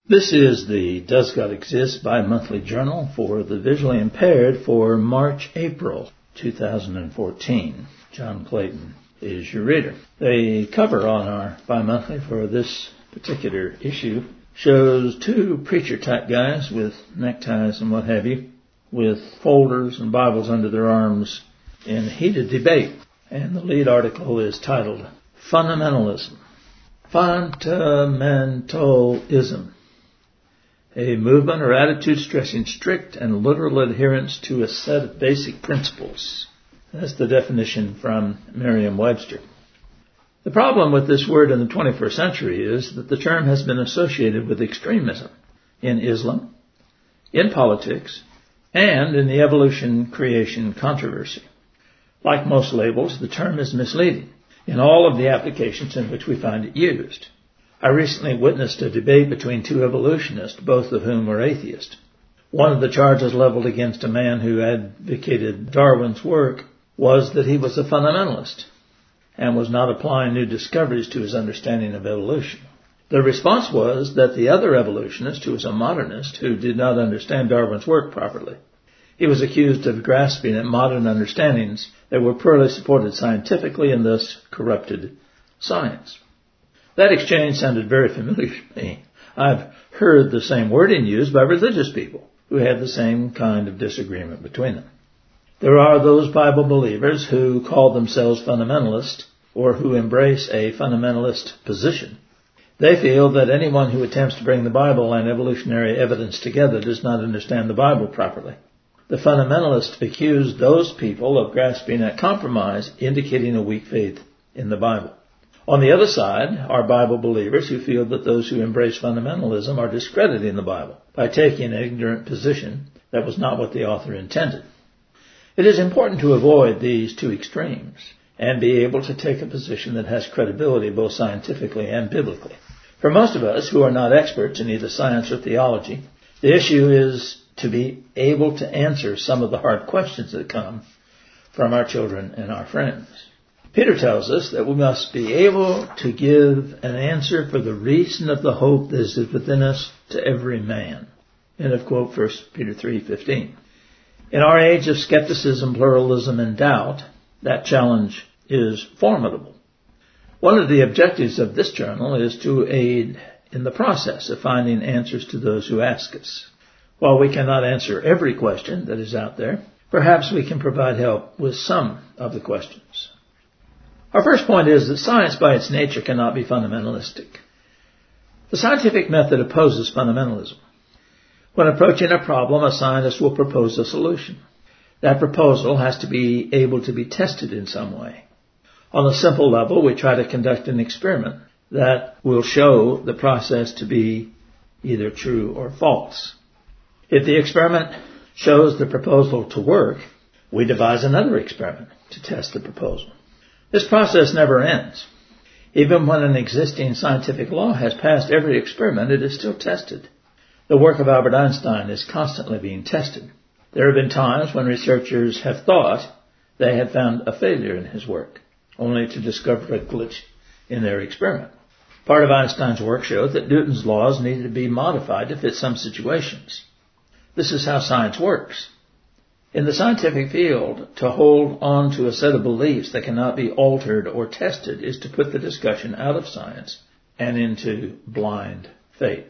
This is the Does God Exist bi-monthly journal for the visually impaired for March-April 2014. John Clayton is your reader. The cover on our bi-monthly for this particular issue shows two preacher-type guys with neckties and what have you, with folders and Bibles under their arms in heated debate. And the lead article is titled, Fundamentalism. Fundamentalism. A movement or attitude stressing strict and literal adherence to a set of basic principles. That's the definition from Merriam-Webster. The problem with this word in the 21st century is that the term has been associated with extremism in Islam, in politics, and in the evolution-creation controversy. Like most labels, the term is misleading in all of the applications in which we find it used. I recently witnessed a debate between two evolutionists, both of whom were atheists. One of the charges leveled against a man who advocated Darwin's work was that he was a fundamentalist and was not applying new discoveries to his understanding of evolution. The response was that the other evolutionist, who was a modernist, who did not understand Darwin's work properly. He was accused of grasping at modern understandings that were poorly supported scientifically and thus corrupted science. That exchange sounded very familiar to me. I've heard the same wording used by religious people who had the same kind of disagreement between them. There are those Bible believers who call themselves fundamentalists or who embrace a fundamentalist position. They feel that anyone who attempts to bring the Bible and evolutionary evidence together does not understand the Bible properly. The fundamentalists accuse those people of grasping at compromise, indicating a weak faith in the Bible. On the other side are Bible believers who feel that those who embrace fundamentalism are discrediting the Bible by taking an ignorant position that was not what the author intended. It is important to avoid these two extremes and be able to take a position that has credibility both scientifically and biblically. For most of us who are not experts in either science or theology, the issue is to be able to answer some of the hard questions that come from our children and our friends. Peter tells us that we must be able to give an answer for the reason of the hope that is within us to every man. End of quote, 1 Peter 3:15. In our age of skepticism, pluralism, and doubt, that challenge is formidable. One of the objectives of this journal is to aid in the process of finding answers to those who ask us. While we cannot answer every question that is out there, perhaps we can provide help with some of the questions. Our first point is that science by its nature cannot be fundamentalistic. The scientific method opposes fundamentalism. When approaching a problem, a scientist will propose a solution. That proposal has to be able to be tested in some way. On a simple level, we try to conduct an experiment that will show the process to be either true or false. If the experiment shows the proposal to work, we devise another experiment to test the proposal. This process never ends. Even when an existing scientific law has passed every experiment, it is still tested. The work of Albert Einstein is constantly being tested. There have been times when researchers have thought they had found a failure in his work, only to discover a glitch in their experiment. Part of Einstein's work showed that Newton's laws needed to be modified to fit some situations. This is how science works. In the scientific field, to hold on to a set of beliefs that cannot be altered or tested is to put the discussion out of science and into blind faith.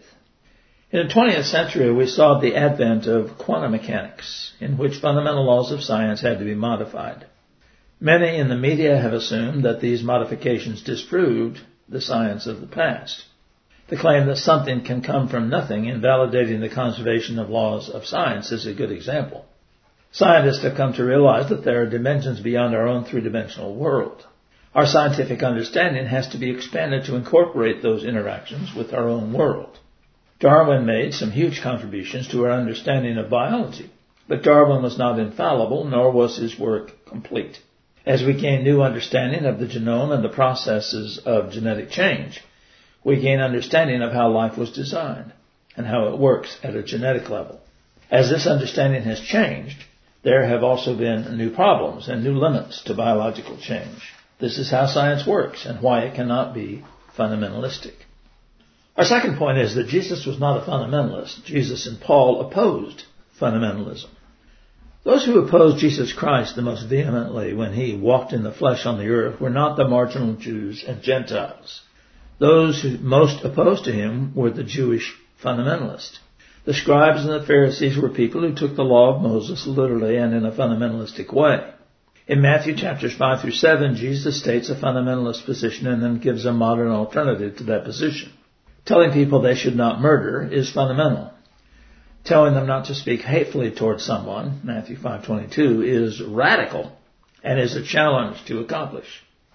In the 20th century, we saw the advent of quantum mechanics, in which fundamental laws of science had to be modified. Many in the media have assumed that these modifications disproved the science of the past. The claim that something can come from nothing, invalidating the conservation of laws of science, is a good example. Scientists have come to realize that there are dimensions beyond our own three-dimensional world. Our scientific understanding has to be expanded to incorporate those interactions with our own world. Darwin made some huge contributions to our understanding of biology, but Darwin was not infallible, nor was his work complete. As we gain new understanding of the genome and the processes of genetic change, we gain understanding of how life was designed and how it works at a genetic level. As this understanding has changed, there have also been new problems and new limits to biological change. This is how science works and why it cannot be fundamentalistic. Our second point is that Jesus was not a fundamentalist. Jesus and Paul opposed fundamentalism. Those who opposed Jesus Christ the most vehemently when he walked in the flesh on the earth were not the marginal Jews and Gentiles. Those who most opposed to him were the Jewish fundamentalists. The scribes and the Pharisees were people who took the law of Moses literally and in a fundamentalistic way. In Matthew chapters 5 through 7, Jesus states a fundamentalist position and then gives a modern alternative to that position. Telling people they should not murder is fundamental. Telling them not to speak hatefully towards someone, Matthew 5:22, is radical and is a challenge to accomplish.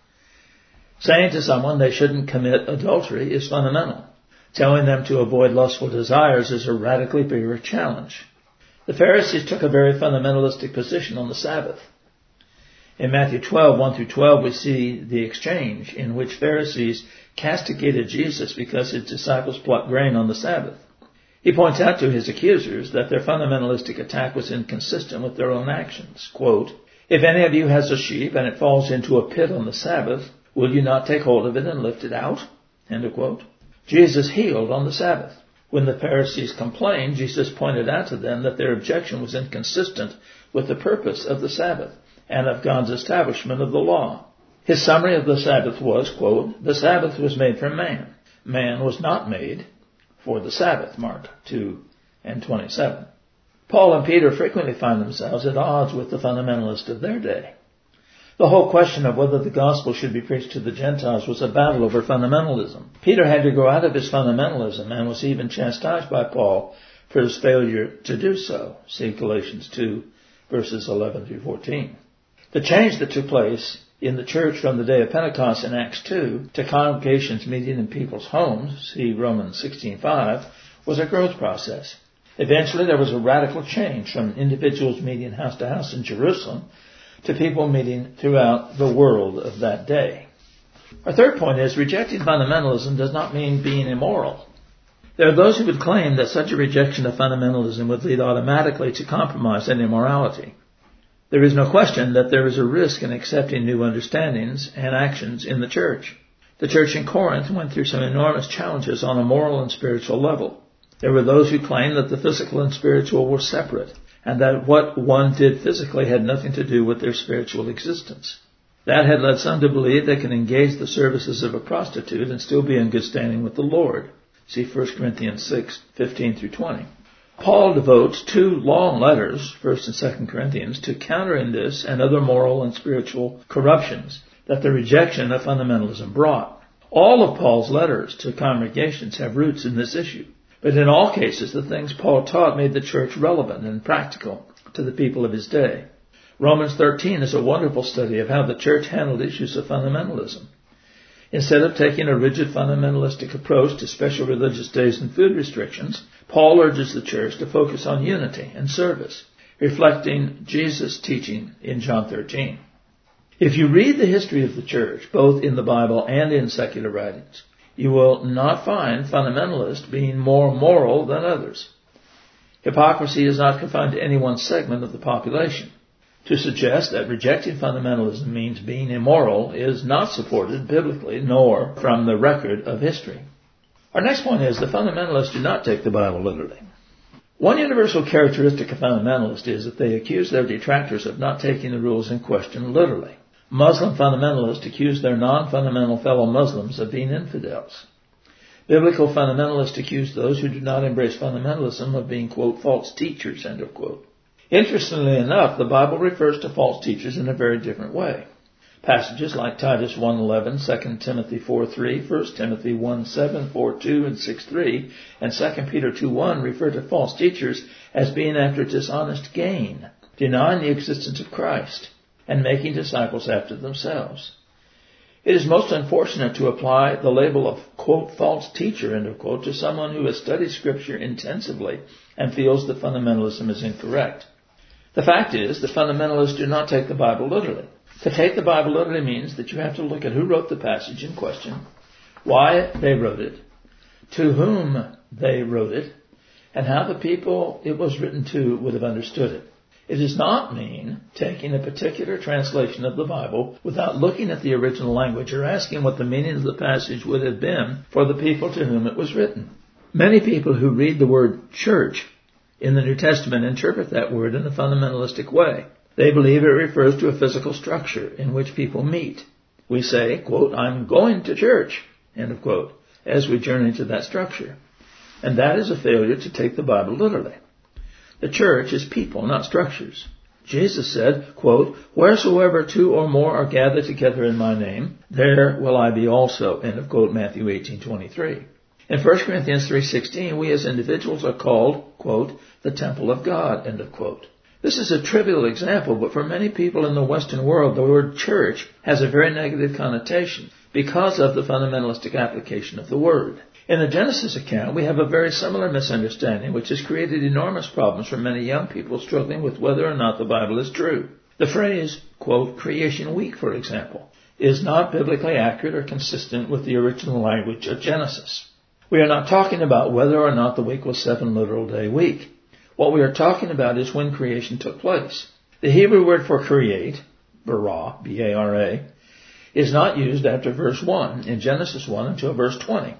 Saying to someone they shouldn't commit adultery is fundamental. Telling them to avoid lustful desires is a radically bigger challenge. The Pharisees took a very fundamentalistic position on the Sabbath. In Matthew 12, 1 through 12, we see the exchange in which Pharisees castigated Jesus because his disciples plucked grain on the Sabbath. He points out to his accusers that their fundamentalistic attack was inconsistent with their own actions. Quote, "If any of you has a sheep and it falls into a pit on the Sabbath, will you not take hold of it and lift it out?" End of quote. Jesus healed on the Sabbath. When the Pharisees complained, Jesus pointed out to them that their objection was inconsistent with the purpose of the Sabbath and of God's establishment of the law. His summary of the Sabbath was, quote, "The Sabbath was made for man. Man was not made for the Sabbath," Mark 2:27. Paul and Peter frequently find themselves at odds with the fundamentalists of their day. The whole question of whether the gospel should be preached to the Gentiles was a battle over fundamentalism. Peter had to grow out of his fundamentalism and was even chastised by Paul for his failure to do so. See Galatians 2, verses 11 through 14. The change that took place in the church from the day of Pentecost in Acts 2 to congregations meeting in people's homes, see Romans 16:5, was a growth process. Eventually there was a radical change from individuals meeting house to house in Jerusalem to people meeting throughout the world of that day. Our third point is rejecting fundamentalism does not mean being immoral. There are those who would claim that such a rejection of fundamentalism would lead automatically to compromise and immorality. There is no question that there is a risk in accepting new understandings and actions in the church. The church in Corinth went through some enormous challenges on a moral and spiritual level. There were those who claimed that the physical and spiritual were separate, and that what one did physically had nothing to do with their spiritual existence. That had led some to believe they could engage the services of a prostitute and still be in good standing with the Lord. See 1 Corinthians 6:15 through 20. Paul devotes 2 long letters, 1 and 2 Corinthians, to countering this and other moral and spiritual corruptions that the rejection of fundamentalism brought. All of Paul's letters to congregations have roots in this issue. But in all cases, the things Paul taught made the church relevant and practical to the people of his day. Romans 13 is a wonderful study of how the church handled issues of fundamentalism. Instead of taking a rigid fundamentalistic approach to special religious days and food restrictions, Paul urges the church to focus on unity and service, reflecting Jesus' teaching in John 13. If you read the history of the church, both in the Bible and in secular writings, you will not find fundamentalists being more moral than others. Hypocrisy is not confined to any one segment of the population. To suggest that rejecting fundamentalism means being immoral is not supported biblically nor from the record of history. Our next point is the fundamentalists do not take the Bible literally. One universal characteristic of fundamentalists is that they accuse their detractors of not taking the rules in question literally. Muslim fundamentalists accuse their non-fundamental fellow Muslims of being infidels. Biblical fundamentalists accuse those who do not embrace fundamentalism of being, quote, false teachers, end of quote. Interestingly enough, the Bible refers to false teachers in a very different way. Passages like Titus 1:11, 2 Timothy 4:3, 1 Timothy 1:7, 4:2, and 6:3, and 2 Peter 2:1 refer to false teachers as being after dishonest gain, denying the existence of Christ, and making disciples after themselves. It is most unfortunate to apply the label of, quote, false teacher, end of quote, to someone who has studied Scripture intensively and feels that fundamentalism is incorrect. The fact is that fundamentalists do not take the Bible literally. To take the Bible literally means that you have to look at who wrote the passage in question, why they wrote it, to whom they wrote it, and how the people it was written to would have understood it. It does not mean taking a particular translation of the Bible without looking at the original language or asking what the meaning of the passage would have been for the people to whom it was written. Many people who read the word church in the New Testament interpret that word in a fundamentalistic way. They believe it refers to a physical structure in which people meet. We say, quote, I'm going to church, end of quote, as we journey to that structure. And that is a failure to take the Bible literally. The church is people, not structures. Jesus said, quote, wheresoever two or more are gathered together in my name, there will I be also, end of quote, Matthew 18:23. In 1 Corinthians 3:16, we as individuals are called, quote, the temple of God, end of quote. This is a trivial example, but for many people in the Western world, the word church has a very negative connotation because of the fundamentalistic application of the word. In the Genesis account, we have a very similar misunderstanding, which has created enormous problems for many young people struggling with whether or not the Bible is true. The phrase, quote, creation week, for example, is not biblically accurate or consistent with the original language of Genesis. We are not talking about whether or not the week was 7 literal day week. What we are talking about is when creation took place. The Hebrew word for create, bara, B-A-R-A, is not used after verse 1 in Genesis 1 until verse 20.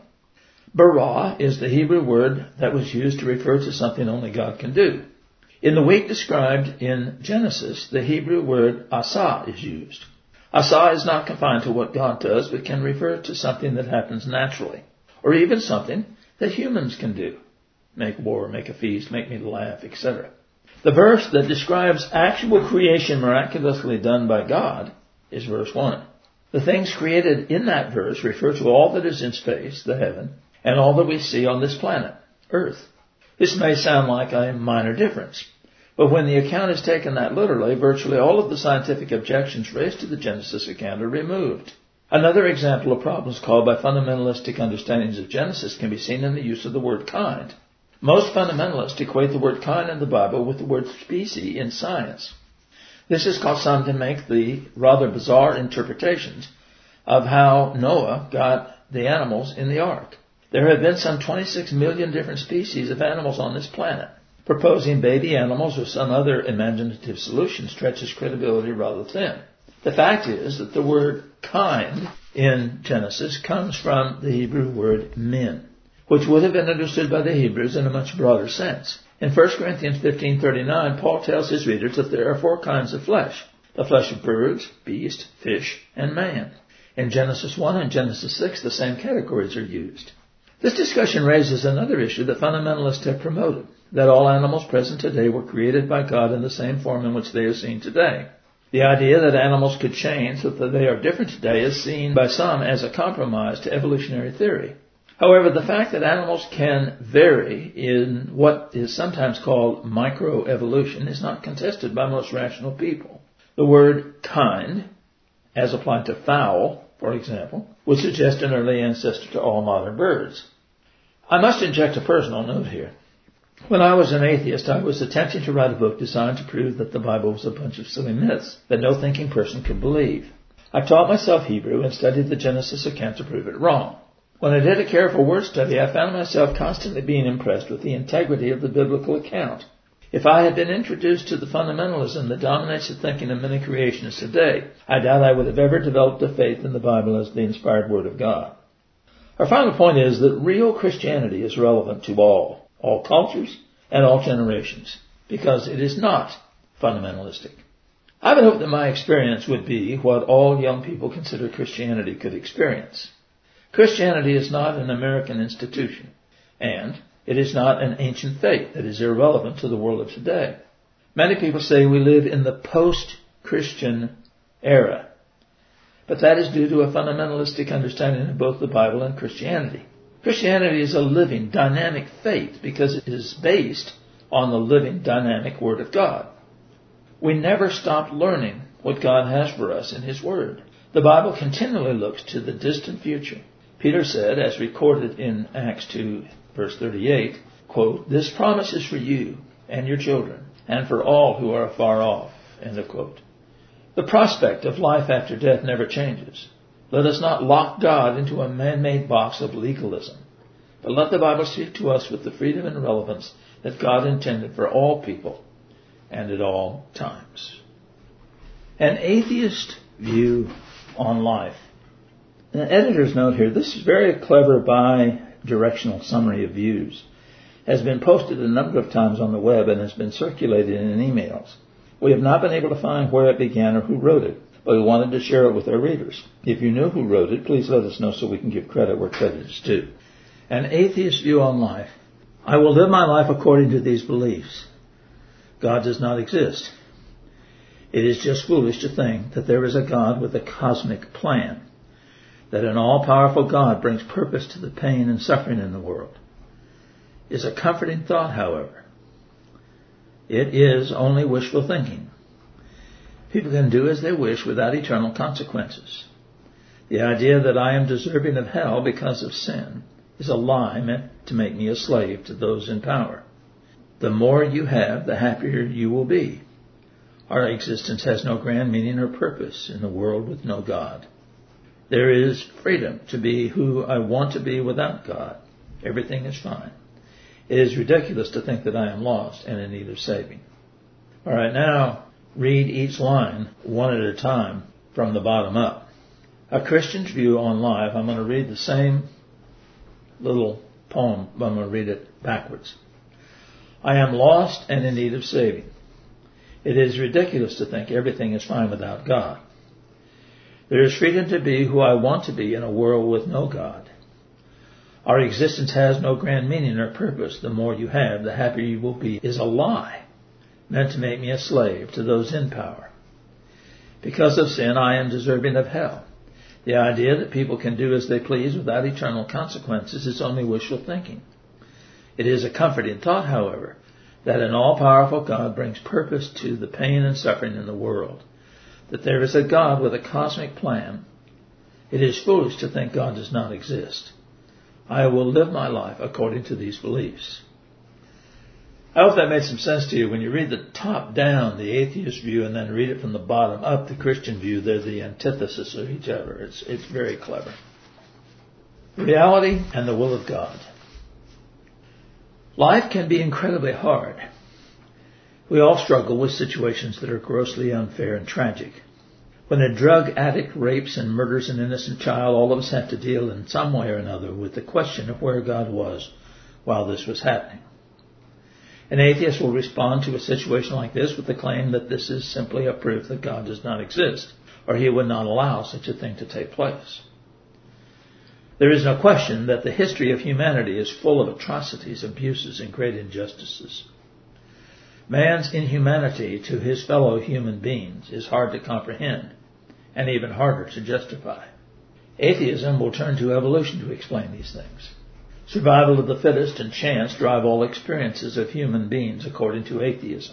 Bara is the Hebrew word that was used to refer to something only God can do. In the week described in Genesis, the Hebrew word asa is used. Asa is not confined to what God does, but can refer to something that happens naturally, or even something that humans can do. Make war, make a feast, make me laugh, etc. The verse that describes actual creation miraculously done by God is verse 1. The things created in that verse refer to all that is in space, the heaven, and all that we see on this planet, Earth. This may sound like a minor difference, but when the account is taken that literally, virtually all of the scientific objections raised to the Genesis account are removed. Another example of problems caused by fundamentalistic understandings of Genesis can be seen in the use of the word kind. Most fundamentalists equate the word kind in the Bible with the word species in science. This has caused some to make the rather bizarre interpretations of how Noah got the animals in the ark. There have been some 26 million different species of animals on this planet. Proposing baby animals or some other imaginative solution stretches credibility rather thin. The fact is that the word kind in Genesis comes from the Hebrew word min, which would have been understood by the Hebrews in a much broader sense. In 1 Corinthians 15:39, Paul tells his readers that there are 4 kinds of flesh: the flesh of birds, beast, fish, and man. In Genesis 1 and Genesis 6, the same categories are used. This discussion raises another issue that fundamentalists have promoted, that all animals present today were created by God in the same form in which they are seen today. The idea that animals could change so that they are different today is seen by some as a compromise to evolutionary theory. However, the fact that animals can vary in what is sometimes called microevolution is not contested by most rational people. The word kind, as applied to fowl, for example, would suggest an early ancestor to all modern birds. I must inject a personal note here. When I was an atheist, I was attempting to write a book designed to prove that the Bible was a bunch of silly myths that no thinking person could believe. I taught myself Hebrew and studied the Genesis account to prove it wrong. When I did a careful word study, I found myself constantly being impressed with the integrity of the biblical account. If I had been introduced to the fundamentalism that dominates the thinking of many creationists today, I doubt I would have ever developed a faith in the Bible as the inspired Word of God. Our final point is that real Christianity is relevant to all cultures and all generations, because it is not fundamentalistic. I would hope that my experience would be what all young people consider Christianity could experience. Christianity is not an American institution, and it is not an ancient faith that is irrelevant to the world of today. Many people say we live in the post-Christian era, but that is due to a fundamentalistic understanding of both the Bible and Christianity. Christianity is a living, dynamic faith because it is based on the living, dynamic Word of God. We never stop learning what God has for us in His Word. The Bible continually looks to the distant future. Peter said, as recorded in Acts 2, verse 38, quote, "This promise is for you and your children, and for all who are afar off," end of quote. The prospect of life after death never changes. Let us not lock God into a man-made box of legalism, but let the Bible speak to us with the freedom and relevance that God intended for all people and at all times. An atheist view on life. An editor's note here, this is very clever bi-directional summary of views. Has been posted a number of times on the web and has been circulated in emails. We have not been able to find where it began or who wrote it, but we wanted to share it with our readers. If you know who wrote it, please let us know so we can give credit where credit is due. An atheist view on life. I will live my life according to these beliefs. God does not exist. It is just foolish to think that there is a God with a cosmic plan, that an all-powerful God brings purpose to the pain and suffering in the world. Is a comforting thought, however. It is only wishful thinking. People can do as they wish without eternal consequences. The idea that I am deserving of hell because of sin is a lie meant to make me a slave to those in power. The more you have, the happier you will be. Our existence has no grand meaning or purpose in a world with no God. There is freedom to be who I want to be without God. Everything is fine. It is ridiculous to think that I am lost and in need of saving. All right, now read each line one at a time from the bottom up. A Christian's view on life. I'm going to read the same little poem, but I'm going to read it backwards. I am lost and in need of saving. It is ridiculous to think everything is fine without God. There is freedom to be who I want to be in a world with no God. Our existence has no grand meaning or purpose. The more you have, the happier you will be is a lie meant to make me a slave to those in power. Because of sin, I am deserving of hell. The idea that people can do as they please without eternal consequences is only wishful thinking. It is a comforting thought, however, that an all-powerful God brings purpose to the pain and suffering in the world, that there is a God with a cosmic plan. It is foolish to think God does not exist. I will live my life according to these beliefs. I hope that made some sense to you. When you read the top down, the atheist view, and then read it from the bottom up, the Christian view, they're the antithesis of each other. It's very clever. Reality and the will of God. Life can be incredibly hard. We all struggle with situations that are grossly unfair and tragic. When a drug addict rapes and murders an innocent child, all of us have to deal in some way or another with the question of where God was while this was happening. An atheist will respond to a situation like this with the claim that this is simply a proof that God does not exist, or he would not allow such a thing to take place. There is no question that the history of humanity is full of atrocities, abuses, and great injustices. Man's inhumanity to his fellow human beings is hard to comprehend, and even harder to justify. Atheism will turn to evolution to explain these things. Survival of the fittest and chance drive all experiences of human beings, according to atheism.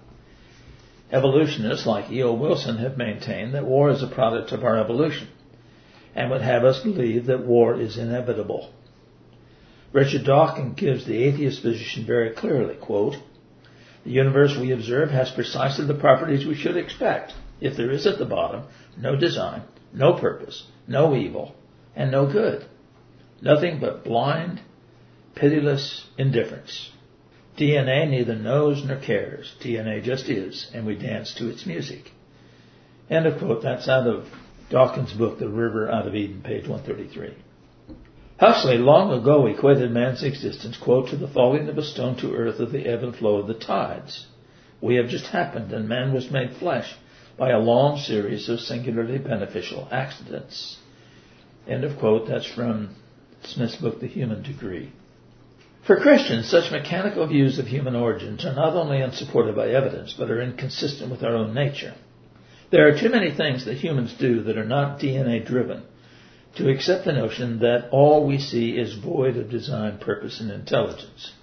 Evolutionists like E.O. Wilson have maintained that war is a product of our evolution, and would have us believe that war is inevitable. Richard Dawkins gives the atheist position very clearly, quote, the universe we observe has precisely the properties we should expect if there is at the bottom no design, no purpose, no evil, and no good. Nothing but blind, pitiless indifference. DNA neither knows nor cares. DNA just is, and we dance to its music. End of quote. That's out of Dawkins' book, The River Out of Eden, page 133. Huxley long ago equated man's existence, quote, to the falling of a stone to earth of the ebb and flow of the tides. We have just happened, and man was made flesh by a long series of singularly beneficial accidents. End of quote. That's from Smith's book, The Human Degree. For Christians, such mechanical views of human origins are not only unsupported by evidence, but are inconsistent with our own nature. There are too many things that humans do that are not DNA-driven to accept the notion that all we see is void of design, purpose, and intelligence.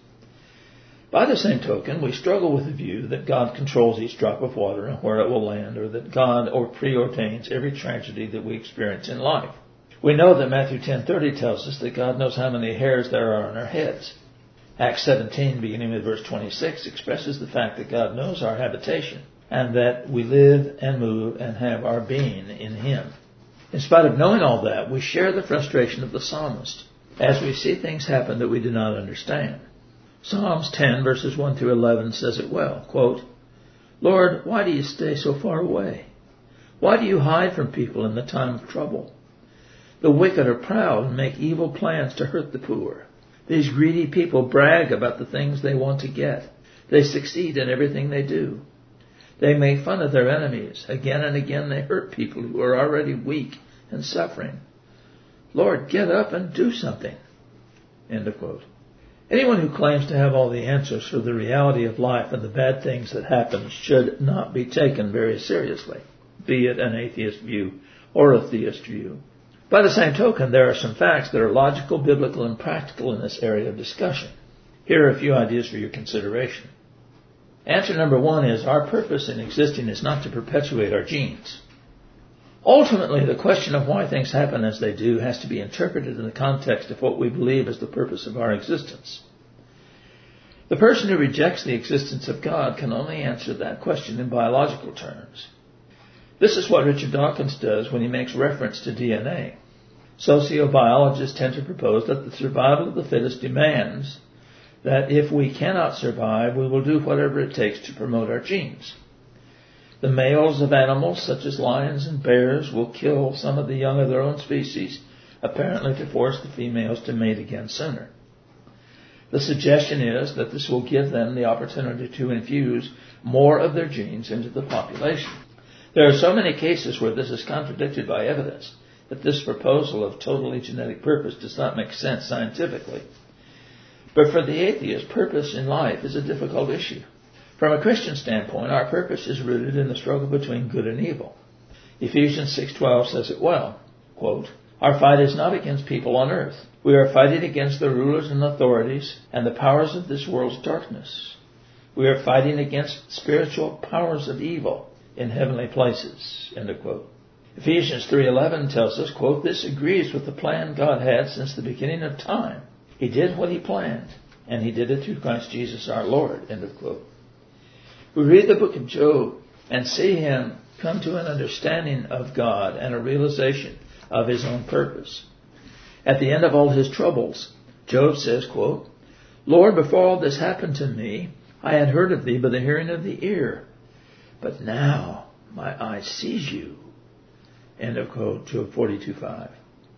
By the same token, we struggle with the view that God controls each drop of water and where it will land, or that God preordains every tragedy that we experience in life. We know that Matthew 10:30 tells us that God knows how many hairs there are on our heads. Acts 17, beginning with verse 26, expresses the fact that God knows our habitation and that we live and move and have our being in Him. In spite of knowing all that, we share the frustration of the psalmist as we see things happen that we do not understand. Psalms 10, verses 1 through 11 says it well, quote, Lord, why do you stay so far away? Why do you hide from people in the time of trouble? The wicked are proud and make evil plans to hurt the poor. These greedy people brag about the things they want to get. They succeed in everything they do. They make fun of their enemies. Again and again they hurt people who are already weak and suffering. Lord, get up and do something. End of quote. Anyone who claims to have all the answers for the reality of life and the bad things that happen should not be taken very seriously, be it an atheist view or a theist view. By the same token, there are some facts that are logical, biblical, and practical in this area of discussion. Here are a few ideas for your consideration. Answer number 1 is, our purpose in existing is not to perpetuate our genes. Ultimately, the question of why things happen as they do has to be interpreted in the context of what we believe is the purpose of our existence. The person who rejects the existence of God can only answer that question in biological terms. This is what Richard Dawkins does when he makes reference to DNA. Sociobiologists tend to propose that the survival of the fittest demands that if we cannot survive, we will do whatever it takes to promote our genes. The males of animals such as lions and bears will kill some of the young of their own species, apparently to force the females to mate again sooner. The suggestion is that this will give them the opportunity to infuse more of their genes into the population. There are so many cases where this is contradicted by evidence that this proposal of totally genetic purpose does not make sense scientifically. But for the atheist, purpose in life is a difficult issue. From a Christian standpoint, our purpose is rooted in the struggle between good and evil. Ephesians 6:12 says it well, quote, our fight is not against people on earth. We are fighting against the rulers and authorities and the powers of this world's darkness. We are fighting against spiritual powers of evil in heavenly places, end of quote. Ephesians 3:11 tells us, quote, this agrees with the plan God had since the beginning of time. He did what he planned, and he did it through Christ Jesus our Lord, end of quote. We read the book of Job and see him come to an understanding of God and a realization of his own purpose. At the end of all his troubles, Job says, quote, Lord, before all this happened to me, I had heard of thee by the hearing of the ear. But now my eye sees you. End of quote, Job 42:5.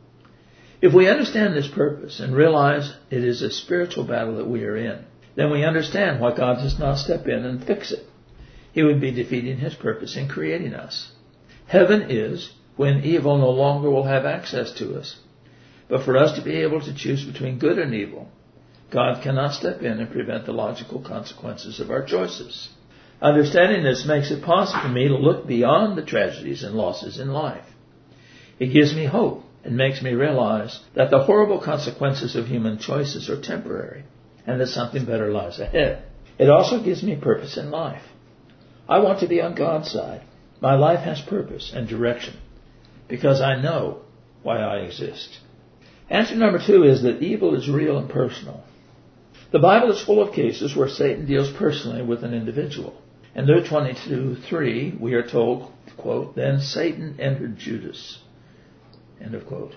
If we understand this purpose and realize it is a spiritual battle that we are in, then we understand why God does not step in and fix it. He would be defeating his purpose in creating us. Heaven is when evil no longer will have access to us. But for us to be able to choose between good and evil, God cannot step in and prevent the logical consequences of our choices. Understanding this makes it possible for me to look beyond the tragedies and losses in life. It gives me hope and makes me realize that the horrible consequences of human choices are temporary and that something better lies ahead. It also gives me purpose in life. I want to be on God's side. My life has purpose and direction because I know why I exist. Answer number 2 is that evil is real and personal. The Bible is full of cases where Satan deals personally with an individual. In Luke 22:3, we are told, quote, then Satan entered Judas, end of quote.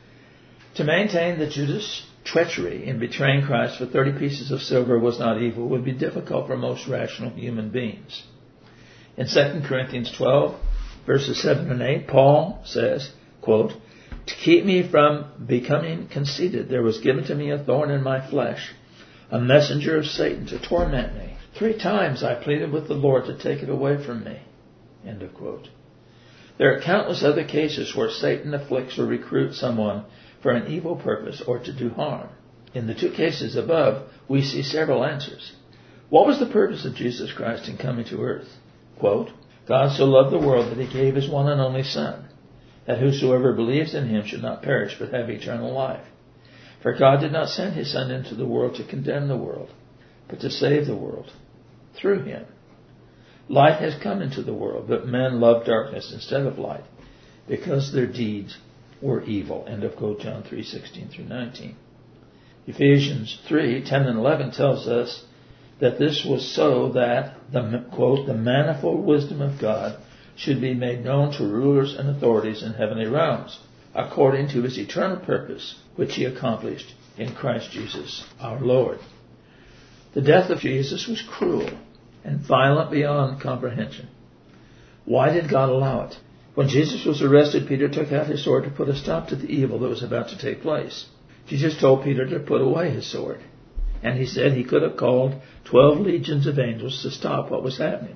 To maintain that Judas' treachery in betraying Christ for 30 pieces of silver was not evil would be difficult for most rational human beings. In 2 Corinthians 12, verses 7 and 8, Paul says, quote, to keep me from becoming conceited, there was given to me a thorn in my flesh, a messenger of Satan to torment me. 3 times I pleaded with the Lord to take it away from me. End of quote. There are countless other cases where Satan afflicts or recruits someone for an evil purpose or to do harm. In the 2 cases above, we see several answers. What was the purpose of Jesus Christ in coming to earth? Quote, God so loved the world that he gave his one and only Son, that whosoever believes in him should not perish but have eternal life. For God did not send his Son into the world to condemn the world, but to save the world through him. Light has come into the world, but men love darkness instead of light, because their deeds were evil. End of quote, John 3:16-19. Ephesians 3:10 and 11 tells us that this was so that the, quote, the manifold wisdom of God should be made known to rulers and authorities in heavenly realms, according to his eternal purpose, which he accomplished in Christ Jesus our Lord. The death of Jesus was cruel, and violent beyond comprehension. Why did God allow it? When Jesus was arrested, Peter took out his sword to put a stop to the evil that was about to take place. Jesus told Peter to put away his sword. And he said he could have called 12 legions of angels to stop what was happening.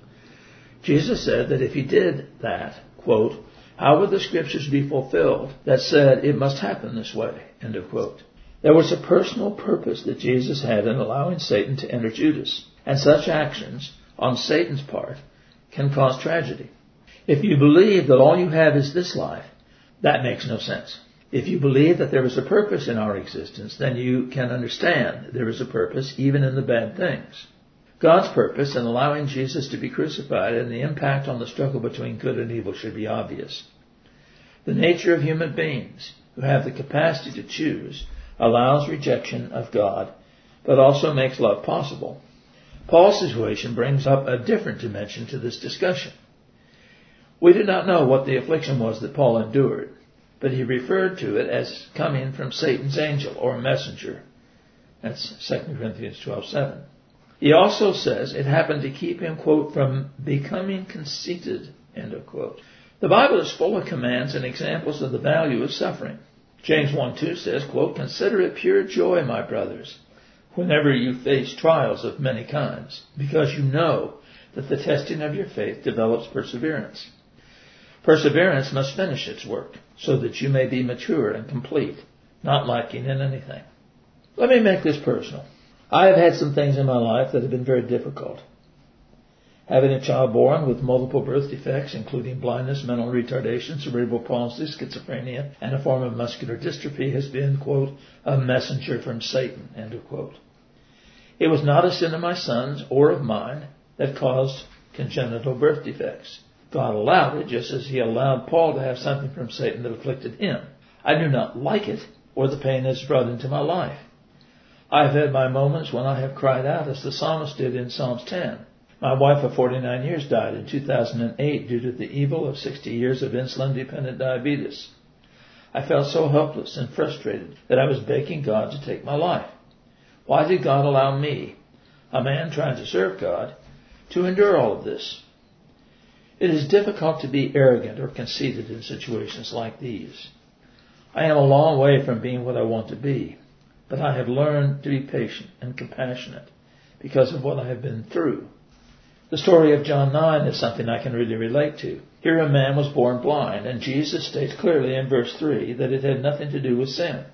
Jesus said that if he did that, quote, how would the scriptures be fulfilled that said it must happen this way, end of quote. There was a personal purpose that Jesus had in allowing Satan to enter Judas. And such actions on Satan's part can cause tragedy. If you believe that all you have is this life, that makes no sense. If you believe that there is a purpose in our existence, then you can understand there is a purpose even in the bad things. God's purpose in allowing Jesus to be crucified and the impact on the struggle between good and evil should be obvious. The nature of human beings who have the capacity to choose allows rejection of God, but also makes love possible. Paul's situation brings up a different dimension to this discussion. We do not know what the affliction was that Paul endured, but he referred to it as coming from Satan's angel or messenger. That's 2 Corinthians 12:7. He also says it happened to keep him, quote, from becoming conceited, end of quote. The Bible is full of commands and examples of the value of suffering. James 1:2 says, quote, consider it pure joy, my brothers, whenever you face trials of many kinds, because you know that the testing of your faith develops perseverance. Perseverance must finish its work, so that you may be mature and complete, not lacking in anything. Let me make this personal. I have had some things in my life that have been very difficult. Having a child born with multiple birth defects, including blindness, mental retardation, cerebral palsy, schizophrenia, and a form of muscular dystrophy has been, quote, a messenger from Satan, end of quote. It was not a sin of my son's or of mine that caused congenital birth defects. God allowed it, just as he allowed Paul to have something from Satan that afflicted him. I do not like it or the pain that's brought into my life. I have had my moments when I have cried out, as the psalmist did in Psalms 10. My wife of 49 years died in 2008 due to the evil of 60 years of insulin-dependent diabetes. I felt so helpless and frustrated that I was begging God to take my life. Why did God allow me, a man trying to serve God, to endure all of this? It is difficult to be arrogant or conceited in situations like these. I am a long way from being what I want to be, but I have learned to be patient and compassionate because of what I have been through. The story of John 9 is something I can really relate to. Here a man was born blind, and Jesus states clearly in verse 3 that it had nothing to do with sin.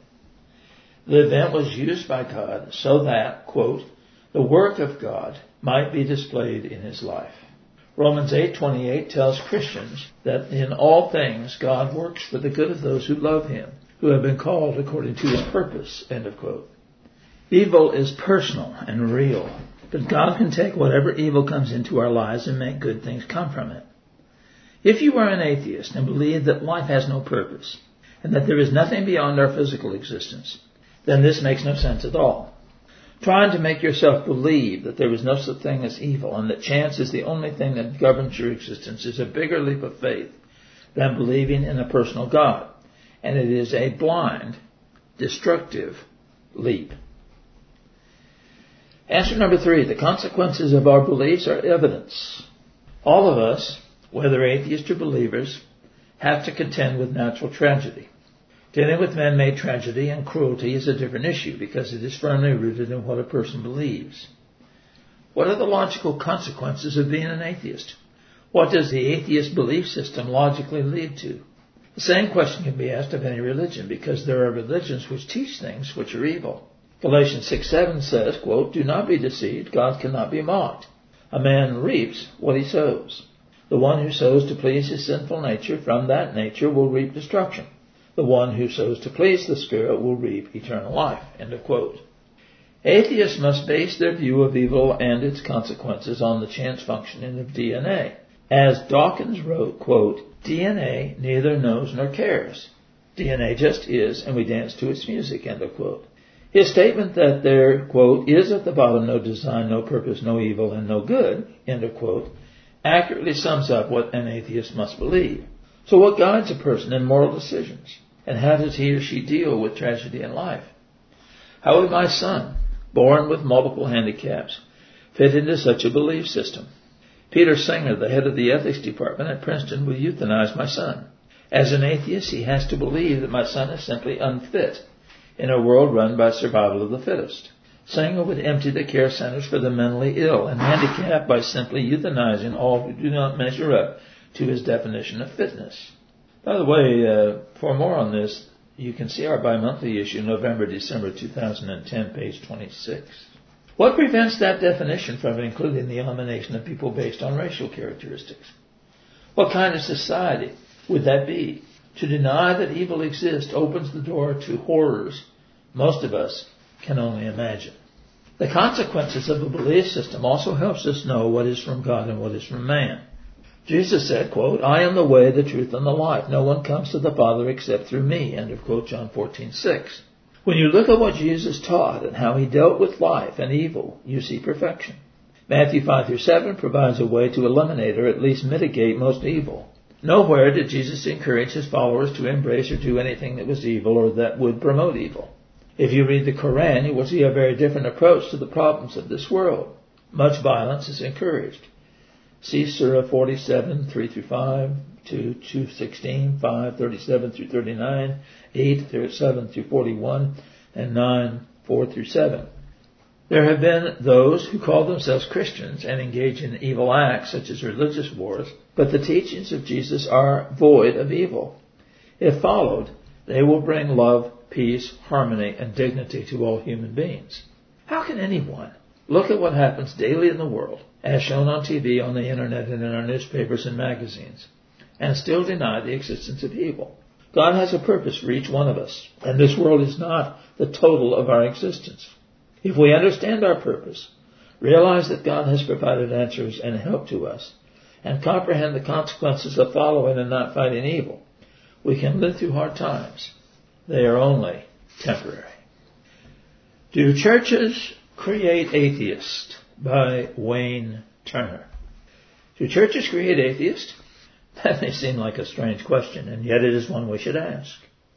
The event was used by God so that, quote, the work of God might be displayed in his life. Romans 8:28 tells Christians that in all things God works for the good of those who love him, who have been called according to his purpose, end of quote. Evil is personal and real, but God can take whatever evil comes into our lives and make good things come from it. If you are an atheist and believe that life has no purpose, and that there is nothing beyond our physical existence, then this makes no sense at all. Trying to make yourself believe that there is no such thing as evil and that chance is the only thing that governs your existence is a bigger leap of faith than believing in a personal God. And it is a blind, destructive leap. Answer number 3, the consequences of our beliefs are evidence. All of us, whether atheists or believers, have to contend with natural tragedy. Dealing with man-made tragedy and cruelty is a different issue because it is firmly rooted in what a person believes. What are the logical consequences of being an atheist? What does the atheist belief system logically lead to? The same question can be asked of any religion because there are religions which teach things which are evil. Galatians 6:7 says, quote, do not be deceived, God cannot be mocked. A man reaps what he sows. The one who sows to please his sinful nature from that nature will reap destruction. The one who sows to please the Spirit will reap eternal life. End of quote. Atheists must base their view of evil and its consequences on the chance functioning of DNA. As Dawkins wrote, quote, DNA neither knows nor cares. DNA just is, and we dance to its music. End of quote. His statement that there, quote, is at the bottom no design, no purpose, no evil, and no good, end of quote, accurately sums up what an atheist must believe. So what guides a person in moral decisions? And how does he or she deal with tragedy in life? How would my son, born with multiple handicaps, fit into such a belief system. Peter Singer, the head of the ethics department at Princeton, will euthanize my son. As an atheist, he has to believe that my son is simply unfit in a world run by survival of the fittest. Singer would empty the care centers for the mentally ill and handicapped by simply euthanizing all who do not measure up to his definition of fitness. By the way, for more on this, you can see our bi-monthly issue, November-December 2010, page 26. What prevents that definition from including the elimination of people based on racial characteristics? What kind of society would that be? To deny that evil exists opens the door to horrors most of us can only imagine. The consequences of a belief system also helps us know what is from God and what is from man. Jesus said, quote, I am the way, the truth, and the life. No one comes to the Father except through me, end of quote, John 14:6. When you look at what Jesus taught and how he dealt with life and evil, you see perfection. Matthew 5-7 provides a way to eliminate or at least mitigate most evil. Nowhere did Jesus encourage his followers to embrace or do anything that was evil or that would promote evil. If you read the Quran, you will see a very different approach to the problems of this world. Much violence is encouraged. See Surah 47, 3-5, 2:16, 5, 37-39, 8, 7-41, and 9, 4-7. There have been those who call themselves Christians and engage in evil acts such as religious wars, but the teachings of Jesus are void of evil. If followed, they will bring love, peace, harmony, and dignity to all human beings. How can anyone look at what happens daily in the world, as shown on TV, on the internet, and in our newspapers and magazines, and still deny the existence of evil? God has a purpose for each one of us, and this world is not the total of our existence. If we understand our purpose, realize that God has provided answers and help to us, and comprehend the consequences of following and not fighting evil, we can live through hard times. They are only temporary. Do churches create atheists? By Wayne Turner. Do churches create atheists? That may seem like a strange question, and yet it is one we should ask.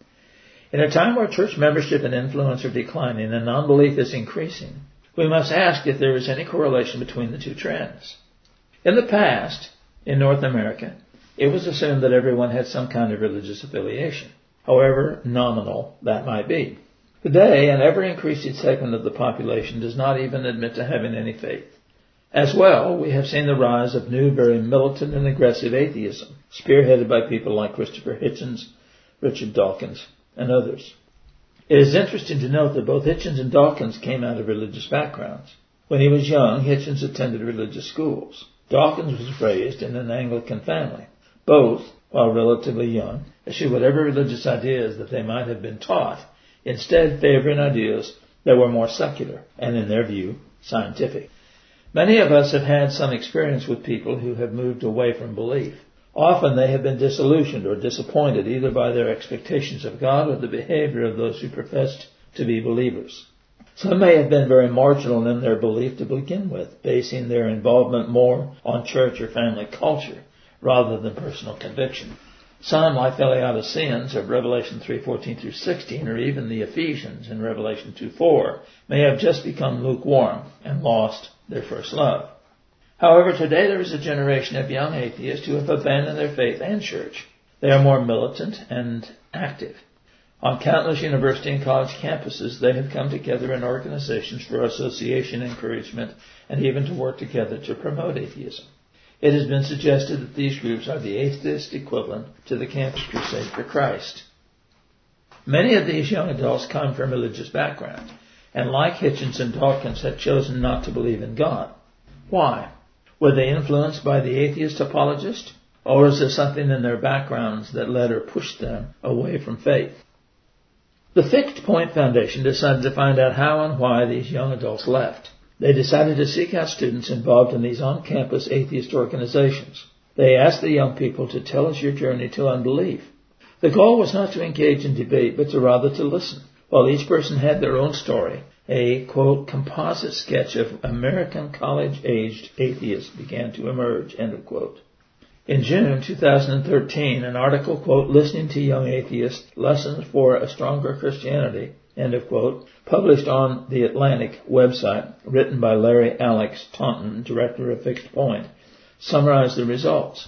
In a time where church membership and influence are declining and non-belief is increasing, we must ask if there is any correlation between the two trends. In the past, in North America, it was assumed that everyone had some kind of religious affiliation, however nominal that might be. Today, an ever-increasing segment of the population does not even admit to having any faith. As well, we have seen the rise of new, very militant and aggressive atheism, spearheaded by people like Christopher Hitchens, Richard Dawkins, and others. It is interesting to note that both Hitchens and Dawkins came out of religious backgrounds. When he was young, Hitchens attended religious schools. Dawkins was raised in an Anglican family. Both, while relatively young, eschewed whatever religious ideas that they might have been taught, instead favoring ideas that were more secular and, in their view, scientific. Many of us have had some experience with people who have moved away from belief. Often they have been disillusioned or disappointed either by their expectations of God or the behavior of those who professed to be believers. Some may have been very marginal in their belief to begin with, basing their involvement more on church or family culture rather than personal conviction. Some, like the Laodiceans of Revelation 3:14-16, or even the Ephesians in Revelation 2:4, may have just become lukewarm and lost their first love. However, today there is a generation of young atheists who have abandoned their faith and church. They are more militant and active. On countless university and college campuses, they have come together in organizations for association encouragement and even to work together to promote atheism. It has been suggested that these groups are the atheist equivalent to the Campus Crusade for Christ. Many of these young adults come from religious backgrounds, and like Hitchens and Dawkins have chosen not to believe in God. Why? Were they influenced by the atheist apologist? Or is there something in their backgrounds that led or pushed them away from faith? The Fixed Point Foundation decided to find out how and why these young adults left. They decided to seek out students involved in these on-campus atheist organizations. They asked the young people to tell us your journey to unbelief. The goal was not to engage in debate, but to rather to listen. While each person had their own story, a, quote, composite sketch of American college-aged atheists began to emerge, end of quote. In June 2013, an article, quote, Listening to Young Atheists, Lessons for a Stronger Christianity, end of quote, published on the Atlantic website, written by Larry Alex Taunton, director of Fixed Point, summarized the results.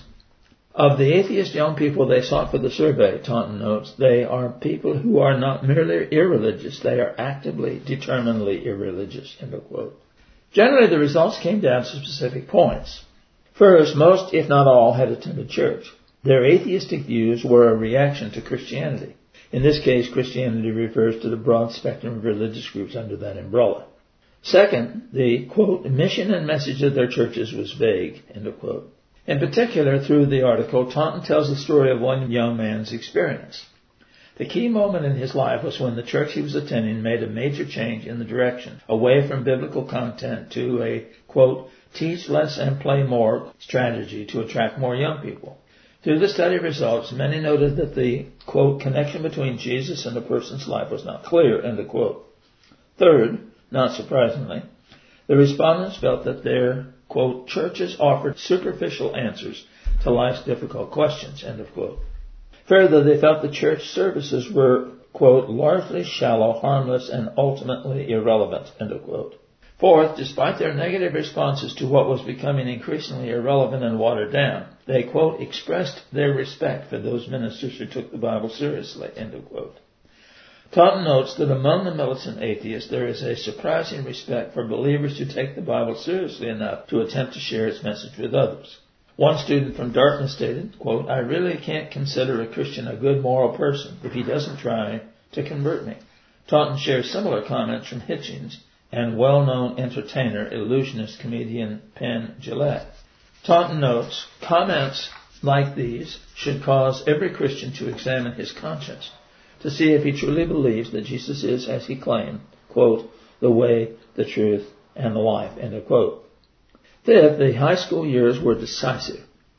Of the atheist young people they sought for the survey, Taunton notes, they are people who are not merely irreligious, they are actively, determinedly irreligious, end of quote. Generally, the results came down to specific points. First, most, if not all, had attended church. Their atheistic views were a reaction to Christianity. In this case, Christianity refers to the broad spectrum of religious groups under that umbrella. Second, the, quote, mission and message of their churches was vague, end of quote. In particular, through the article, Taunton tells the story of one young man's experience. The key moment in his life was when the church he was attending made a major change in the direction, away from biblical content to a, quote, teach less and play more strategy to attract more young people. Through the study results, many noted that the, quote, connection between Jesus and a person's life was not clear, end of quote. Third, not surprisingly, the respondents felt that their, quote, churches offered superficial answers to life's difficult questions, end of quote. Further, they felt the church services were, quote, largely shallow, harmless, and ultimately irrelevant, end of quote. Fourth, despite their negative responses to what was becoming increasingly irrelevant and watered down, they, quote, expressed their respect for those ministers who took the Bible seriously, end of quote. Taunton notes that among the militant atheists there is a surprising respect for believers who take the Bible seriously enough to attempt to share its message with others. One student from Dartmouth stated, quote, I really can't consider a Christian a good moral person if he doesn't try to convert me. Taunton shares similar comments from Hitchens and well-known entertainer, illusionist, comedian Penn Jillette. Taunton notes, comments like these should cause every Christian to examine his conscience to see if he truly believes that Jesus is, as he claimed, quote, the way, the truth, and the life, end of quote. Fifth, the high school years were decisive.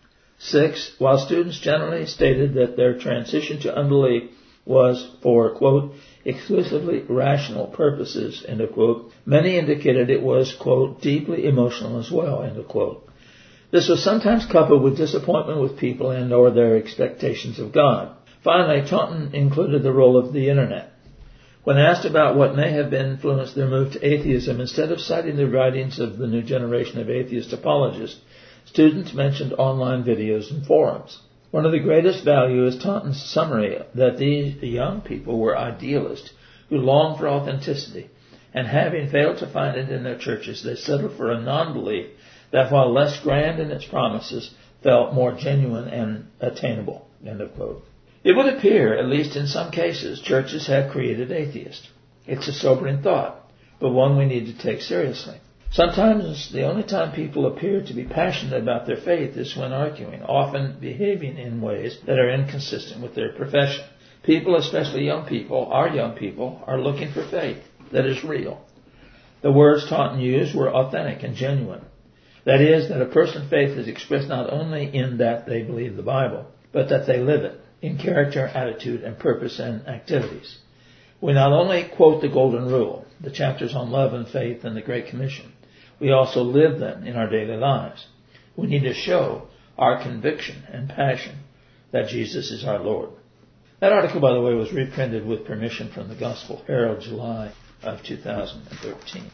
Sixth, while students generally stated that their transition to unbelief was for, quote, exclusively rational purposes, end of quote, many indicated it was, quote, deeply emotional as well, end of quote. This was sometimes coupled with disappointment with people and or their expectations of God. Finally, Taunton included the role of the Internet. When asked about what may have influenced their move to atheism, instead of citing the writings of the new generation of atheist apologists, students mentioned online videos and forums. One of the greatest value is Taunton's summary that these young people were idealists who longed for authenticity, and having failed to find it in their churches, they settled for a non-belief that, while less grand in its promises, felt more genuine and attainable, end of quote. It would appear, at least in some cases, churches have created atheists. It's a sobering thought, but one we need to take seriously. Sometimes the only time people appear to be passionate about their faith is when arguing, often behaving in ways that are inconsistent with their profession. People, especially young people, are looking for faith that is real. The words Taunton used were authentic and genuine. That is, that a person's faith is expressed not only in that they believe the Bible, but that they live it in character, attitude, and purpose and activities. We not only quote the Golden Rule, the chapters on love and faith and the Great Commission, we also live them in our daily lives. We need to show our conviction and passion that Jesus is our Lord. That article, by the way, was reprinted with permission from the Gospel Herald, July of 2013.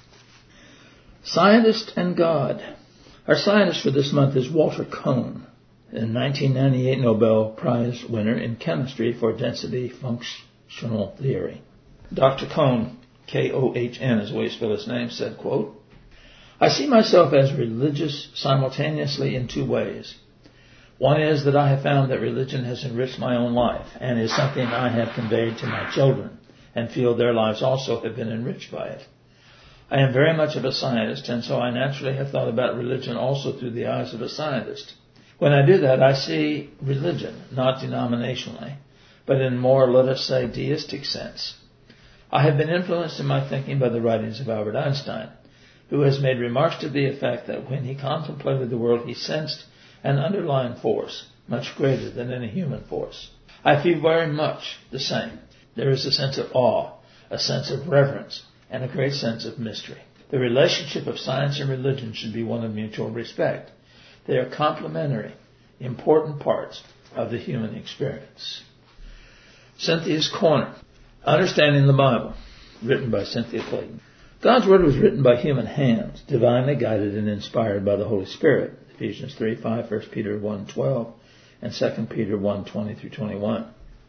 Scientist and God. Our scientist for this month is Walter Kohn, a 1998 Nobel Prize winner in chemistry for density functional theory. Dr. Kohn, K-O-H-N is the way you spell his name, said, quote, I see myself as religious simultaneously in two ways. One is that I have found that religion has enriched my own life and is something I have conveyed to my children and feel their lives also have been enriched by it. I am very much of a scientist, and so I naturally have thought about religion also through the eyes of a scientist. When I do that, I see religion, not denominationally, but in more, let us say, deistic sense. I have been influenced in my thinking by the writings of Albert Einstein, who has made remarks to the effect that when he contemplated the world, he sensed an underlying force much greater than any human force. I feel very much the same. There is a sense of awe, a sense of reverence, and a great sense of mystery. The relationship of science and religion should be one of mutual respect. They are complementary, important parts of the human experience. Cynthia's Corner. Understanding the Bible. written by Cynthia Clayton. God's Word was written by human hands, divinely guided and inspired by the Holy Spirit. Ephesians 3:5, 1 Peter 1:12, and 2 Peter 1:20 through 21.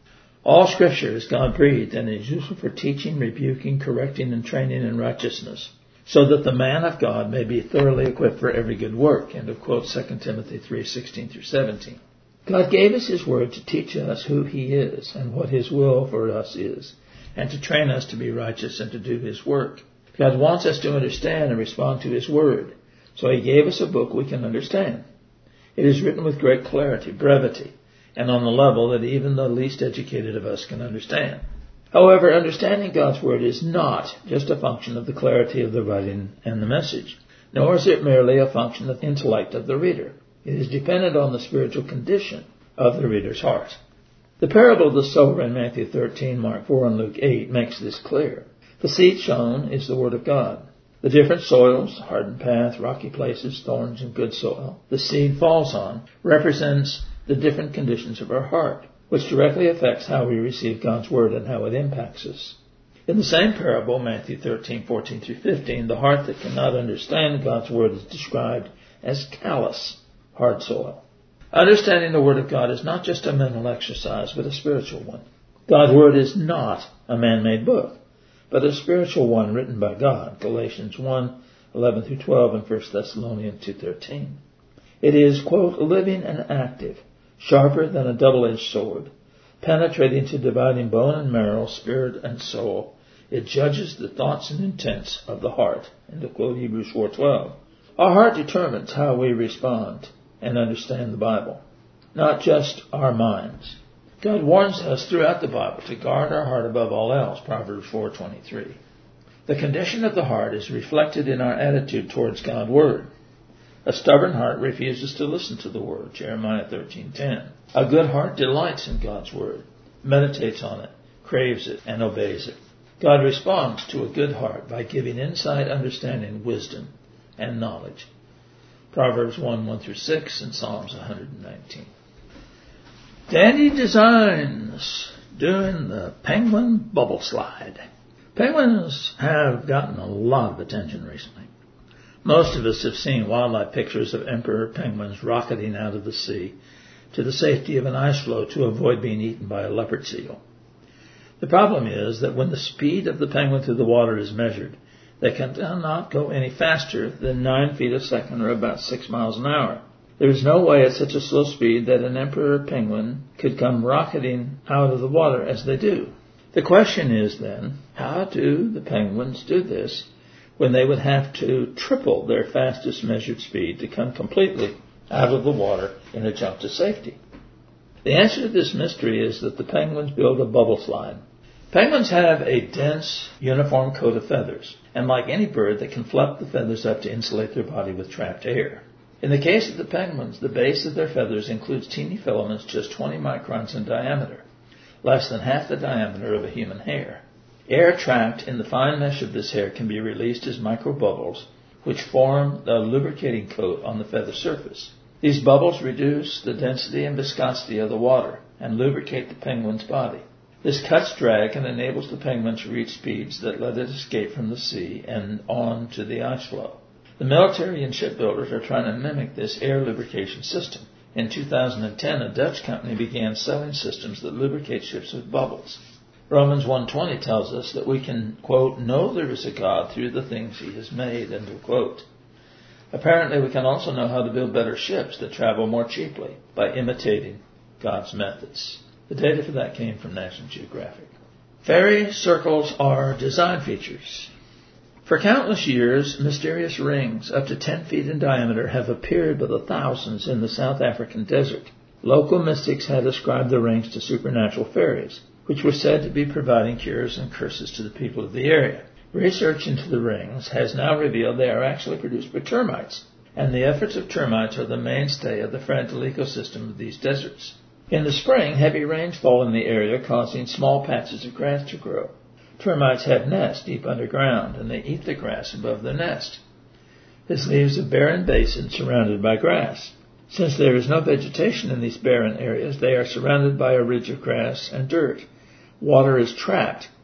All Scripture is God-breathed and is useful for teaching, rebuking, correcting, and training in righteousness, so that the man of God may be thoroughly equipped for every good work. End of quote, 2 Timothy 3:16 through 17. God gave us His Word to teach us who He is and what His will for us is, and to train us to be righteous and to do His work. God wants us to understand and respond to His Word, so He gave us a book we can understand. It is written with great clarity, brevity, and on the level that even the least educated of us can understand. However, understanding God's Word is not just a function of the clarity of the writing and the message, nor is it merely a function of the intellect of the reader. It is dependent on the spiritual condition of the reader's heart. The parable of the sower in Matthew 13, Mark 4, and Luke 8 makes this clear. The seed sown is the Word of God. The different soils, hardened path, rocky places, thorns, and good soil, the seed falls on, represents the different conditions of our heart, which directly affects how we receive God's Word and how it impacts us. In the same parable, Matthew 13:14 through 15, the heart that cannot understand God's Word is described as callous, hard soil. Understanding the Word of God is not just a mental exercise, but a spiritual one. God's Word is not a man-made book, but a spiritual one written by God, Galatians 1:11 through 12 and 1 Thessalonians 2:13. It is, quote, living and active, sharper than a double-edged sword, penetrating to dividing bone and marrow, spirit and soul. It judges the thoughts and intents of the heart. End of quote, Hebrews 4:12. Our heart determines how we respond and understand the Bible, not just our minds. God warns us throughout the Bible to guard our heart above all else, Proverbs 4:23. The condition of the heart is reflected in our attitude towards God's Word. A stubborn heart refuses to listen to the Word, Jeremiah 13:10. A good heart delights in God's Word, meditates on it, craves it, and obeys it. God responds to a good heart by giving insight, understanding, wisdom, and knowledge. Proverbs 1:1 through 6 and Psalms 119. Dandy Designs doing the penguin bubble slide. Penguins have gotten a lot of attention recently. Most of us have seen wildlife pictures of emperor penguins rocketing out of the sea to the safety of an ice floe to avoid being eaten by a leopard seal. The problem is that when the speed of the penguin through the water is measured, they cannot go any faster than 9 feet a second or about 6 miles an hour. There is no way at such a slow speed that an emperor penguin could come rocketing out of the water as they do. The question is then, how do the penguins do this when they would have to triple their fastest measured speed to come completely out of the water in a jump to safety? The answer to this mystery is that the penguins build a bubble slide. Penguins have a dense, uniform coat of feathers, and like any bird, they can fluff the feathers up to insulate their body with trapped air. In the case of the penguins, the base of their feathers includes teeny filaments just 20 microns in diameter, less than half the diameter of a human hair. Air trapped in the fine mesh of this hair can be released as microbubbles, which form the lubricating coat on the feather surface. These bubbles reduce the density and viscosity of the water and lubricate the penguin's body. This cuts drag and enables the penguin to reach speeds that let it escape from the sea and on to the ice floe. The military and shipbuilders are trying to mimic this air lubrication system. In 2010, a Dutch company began selling systems that lubricate ships with bubbles. Romans 1:20 tells us that we can, quote, know there is a God through the things He has made, end of quote. Apparently, we can also know how to build better ships that travel more cheaply by imitating God's methods. The data for that came from National Geographic. Fairy circles are design features. For countless years, mysterious rings up to 10 feet in diameter have appeared by the thousands in the South African desert. Local mystics had ascribed the rings to supernatural fairies, which were said to be providing cures and curses to the people of the area. Research into the rings has now revealed they are actually produced by termites, and the efforts of termites are the mainstay of the fragile ecosystem of these deserts. In the spring, heavy rains fall in the area, causing small patches of grass to grow. Termites have nests deep underground, and they eat the grass above their nest. This leaves a barren basin surrounded by grass. Since there is no vegetation in these barren areas, they are surrounded by a ridge of grass and dirt. Water is trapped,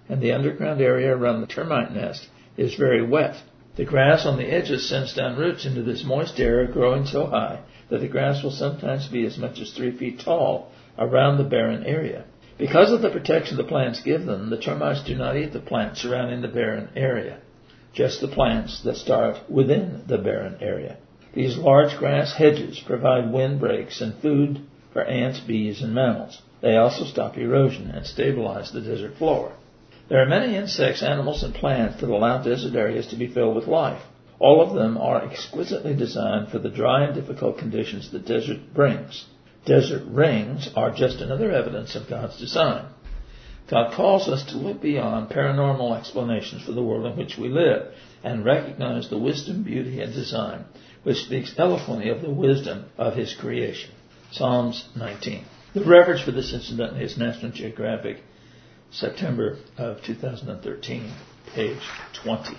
and the underground area around the termite nest is very wet. The grass on the edges sends down roots into this moist area, growing so high that the grass will sometimes be as much as 3 feet tall around the barren area. Because of the protection the plants give them, the termites do not eat the plants surrounding the barren area, just the plants that start within the barren area. These large grass hedges provide windbreaks and food for ants, bees, and mammals. They also stop erosion and stabilize the desert floor. There are many insects, animals, and plants that allow desert areas to be filled with life. All of them are exquisitely designed for the dry and difficult conditions the desert brings. Desert rings are just another evidence of God's design. God calls us to look beyond paranormal explanations for the world in which we live and recognize the wisdom, beauty, and design which speaks eloquently of the wisdom of His creation. Psalms 19. The reference for this incident is National Geographic, September of 2013, page 20.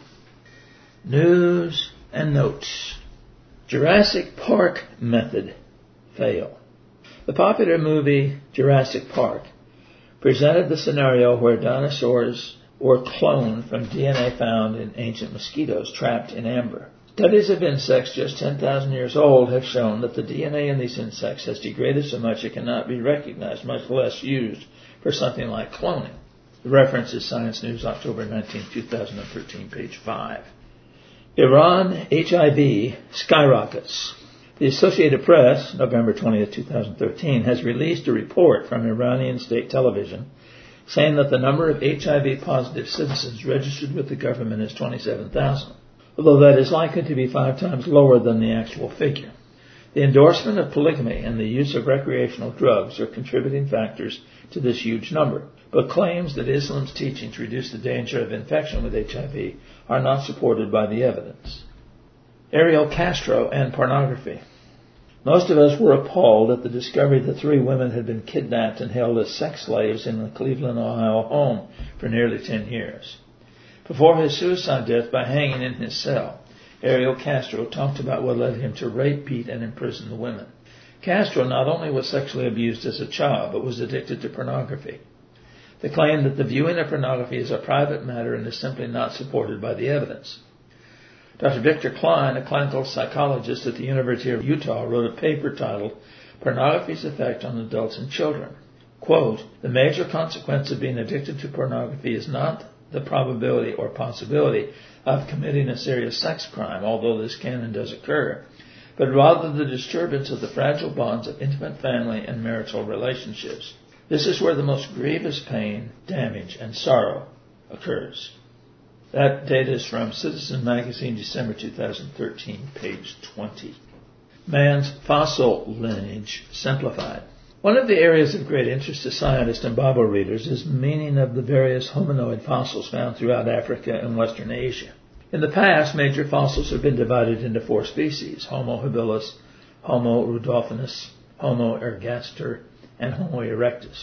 News and notes. Jurassic Park method fail. The popular movie Jurassic Park presented the scenario where dinosaurs were cloned from DNA found in ancient mosquitoes trapped in amber. Studies of insects just 10,000 years old have shown that the DNA in these insects has degraded so much it cannot be recognized, much less used for something like cloning. The reference is Science News, October 19, 2013, page 5. Iran HIV skyrockets. The Associated Press, November 20, 2013, has released a report from Iranian state television saying that the number of HIV-positive citizens registered with the government is 27,000. Although that is likely to be 5 times lower than the actual figure. The endorsement of polygamy and the use of recreational drugs are contributing factors to this huge number, but claims that Islam's teachings reduce the danger of infection with HIV are not supported by the evidence. Ariel Castro and pornography. Most of us were appalled at the discovery that 3 women had been kidnapped and held as sex slaves in the Cleveland, Ohio home for nearly 10 years. Before his suicide death by hanging in his cell, Ariel Castro talked about what led him to rape, beat, and imprison the women. Castro not only was sexually abused as a child, but was addicted to pornography. The claim that the viewing of pornography is a private matter and is simply not supported by the evidence. Dr. Victor Klein, a clinical psychologist at the University of Utah, wrote a paper titled Pornography's Effect on Adults and Children. Quote, the major consequence of being addicted to pornography is not the probability or possibility of committing a serious sex crime, although this can and does occur, but rather the disturbance of the fragile bonds of intimate family and marital relationships. This is where the most grievous pain, damage, and sorrow occurs. That data is from Citizen Magazine, December 2013, page 20. Man's fossil lineage simplified. One of the areas of great interest to scientists and Bible readers is the meaning of the various hominoid fossils found throughout Africa and Western Asia. In the past, major fossils have been divided into 4 species, Homo habilis, Homo rudolfinus, Homo ergaster, and Homo erectus.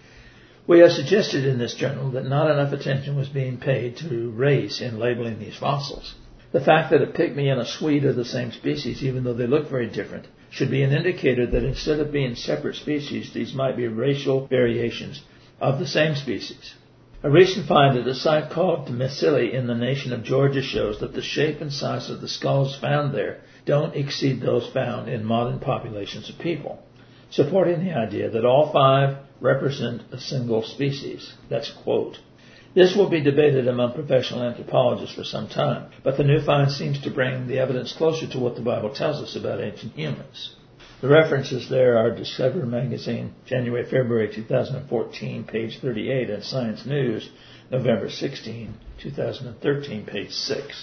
We have suggested in this journal that not enough attention was being paid to race in labeling these fossils. The fact that a pygmy and a Swede are the same species, even though they look very different, should be an indicator that instead of being separate species, these might be racial variations of the same species. A recent find at a site called Mesili in the nation of Georgia shows that the shape and size of the skulls found there don't exceed those found in modern populations of people, supporting the idea that all 5 represent a single species. That's a quote. This will be debated among professional anthropologists for some time, but the new find seems to bring the evidence closer to what the Bible tells us about ancient humans. The references there are Discover Magazine, January-February 2014, page 38, and Science News, November 16, 2013, page 6.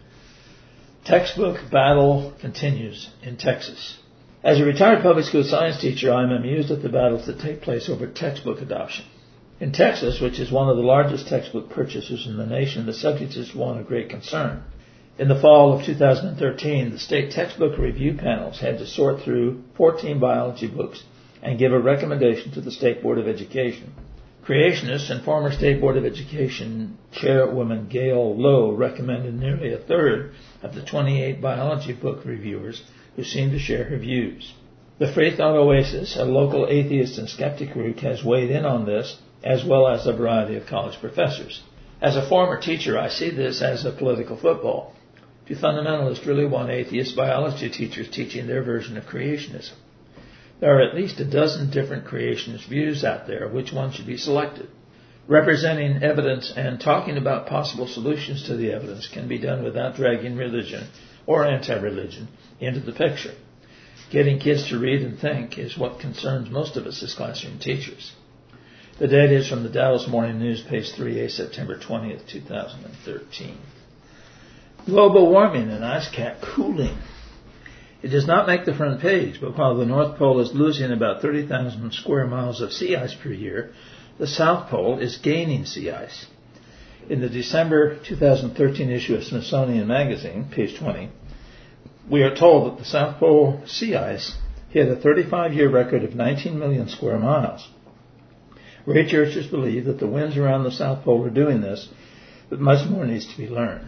Textbook battle continues in Texas. As a retired public school science teacher, I am amused at the battles that take place over textbook adoption. In Texas, which is one of the largest textbook purchasers in the nation, the subject is one of great concern. In the fall of 2013, the state textbook review panels had to sort through 14 biology books and give a recommendation to the State Board of Education. Creationists and former State Board of Education Chairwoman Gail Lowe recommended nearly a third of the 28 biology book reviewers who seemed to share her views. The Free Thought Oasis, a local atheist and skeptic group, has weighed in on this as well as a variety of college professors. As a former teacher, I see this as a political football. Do fundamentalists really want atheist biology teachers teaching their version of creationism? There are at least a dozen different creationist views out there. Which one should be selected? Representing evidence and talking about possible solutions to the evidence can be done without dragging religion or anti-religion into the picture. Getting kids to read and think is what concerns most of us as classroom teachers. The data is from the Dallas Morning News, page 3A, September 20th, 2013. Global warming and ice cap cooling. It does not make the front page, but while the North Pole is losing about 30,000 square miles of sea ice per year, the South Pole is gaining sea ice. In the December 2013 issue of Smithsonian Magazine, page 20, we are told that the South Pole sea ice hit a 35-year record of 19 million square miles. Researchers believe that the winds around the South Pole are doing this, but much more needs to be learned.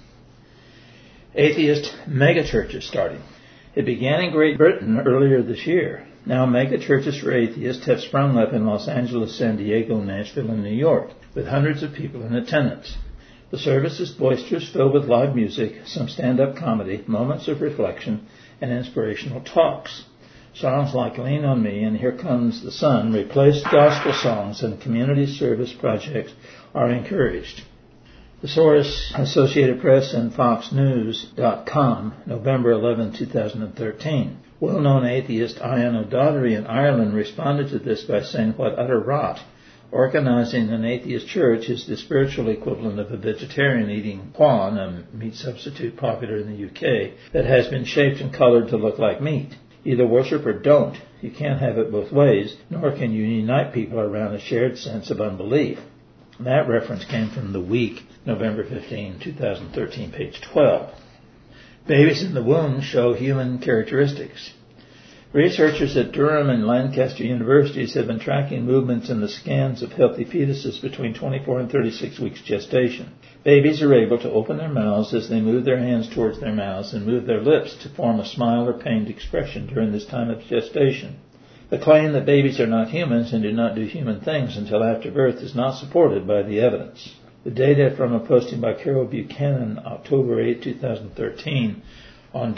Atheist megachurches starting. It began in Great Britain earlier this year. Now megachurches for atheists have sprung up in Los Angeles, San Diego, Nashville, and New York, with hundreds of people in attendance. The service is boisterous, filled with live music, some stand-up comedy, moments of reflection, and inspirational talks. Songs like Lean on Me and Here Comes the Sun replace gospel songs, and community service projects are encouraged. The source, Associated Press and FoxNews.com, November 11, 2013. Well-known atheist Ian O'Doherty in Ireland responded to this by saying, "What utter rot. Organizing an atheist church is the spiritual equivalent of a vegetarian eating quan, a meat substitute popular in the UK, that has been shaped and colored to look like meat. Either worship or don't. You can't have it both ways, nor can you unite people around a shared sense of unbelief." That reference came from The Week, November 15, 2013, page 12. Babies in the womb show human characteristics. Researchers at Durham and Lancaster universities have been tracking movements in the scans of healthy fetuses between 24 and 36 weeks gestation. Babies are able to open their mouths as they move their hands towards their mouths and move their lips to form a smile or pained expression during this time of gestation. The claim that babies are not humans and do not do human things until after birth is not supported by the evidence. The data from a posting by Carol Buchanan, October 8, 2013, on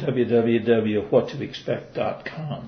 www.whattoexpect.com.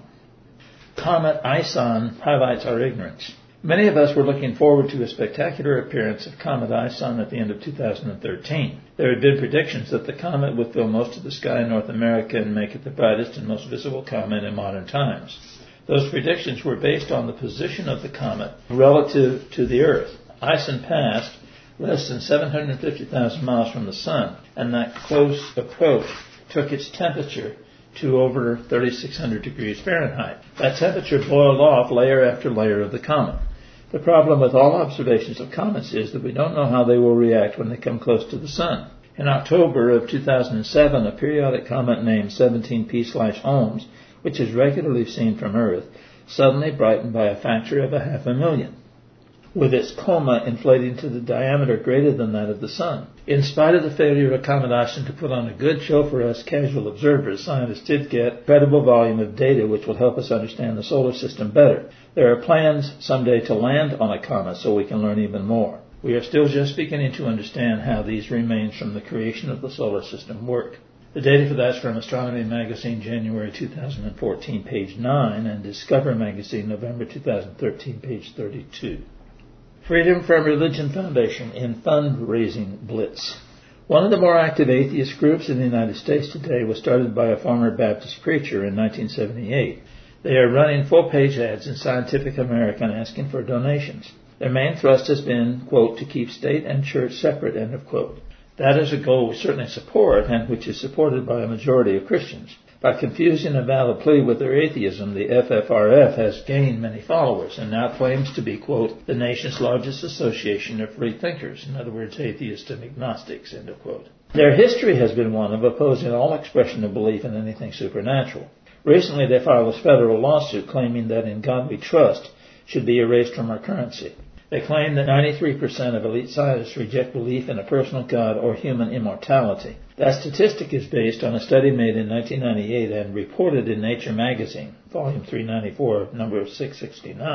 Comet Ison highlights our ignorance. Many of us were looking forward to a spectacular appearance of Comet Ison at the end of 2013. There had been predictions that the comet would fill most of the sky in North America and make it the brightest and most visible comet in modern times. Those predictions were based on the position of the comet relative to the Earth. Ison passed less than 750,000 miles from the Sun, and that close approach took its temperature to over 3,600 degrees Fahrenheit. That temperature boiled off layer after layer of the comet. The problem with all observations of comets is that we don't know how they will react when they come close to the Sun. In October of 2007, a periodic comet named 17P/Ohms, which is regularly seen from Earth, suddenly brightened by a factor of 500,000. With its coma inflating to the diameter greater than that of the Sun. In spite of the failure of Comet Ison to put on a good show for us casual observers, scientists did get a credible volume of data which will help us understand the solar system better. There are plans someday to land on a comet so we can learn even more. We are still just beginning to understand how these remains from the creation of the solar system work. The data for that is from Astronomy Magazine, January 2014, page 9, and Discover Magazine, November 2013, page 32. Freedom from Religion Foundation in fundraising blitz. One of the more active atheist groups in the United States today was started by a former Baptist preacher in 1978. They are running full-page ads in Scientific American asking for donations. Their main thrust has been, quote, to keep state and church separate, end of quote. That is a goal we certainly support and which is supported by a majority of Christians. By confusing a valid plea with their atheism, the FFRF has gained many followers and now claims to be, quote, the nation's largest association of free thinkers, in other words, atheists and agnostics, end of quote. Their history has been one of opposing all expression of belief in anything supernatural. Recently, they filed a federal lawsuit claiming that In God We Trust should be erased from our currency. They claim that 93% of elite scientists reject belief in a personal God or human immortality. That statistic is based on a study made in 1998 and reported in Nature magazine, volume 394, number 669.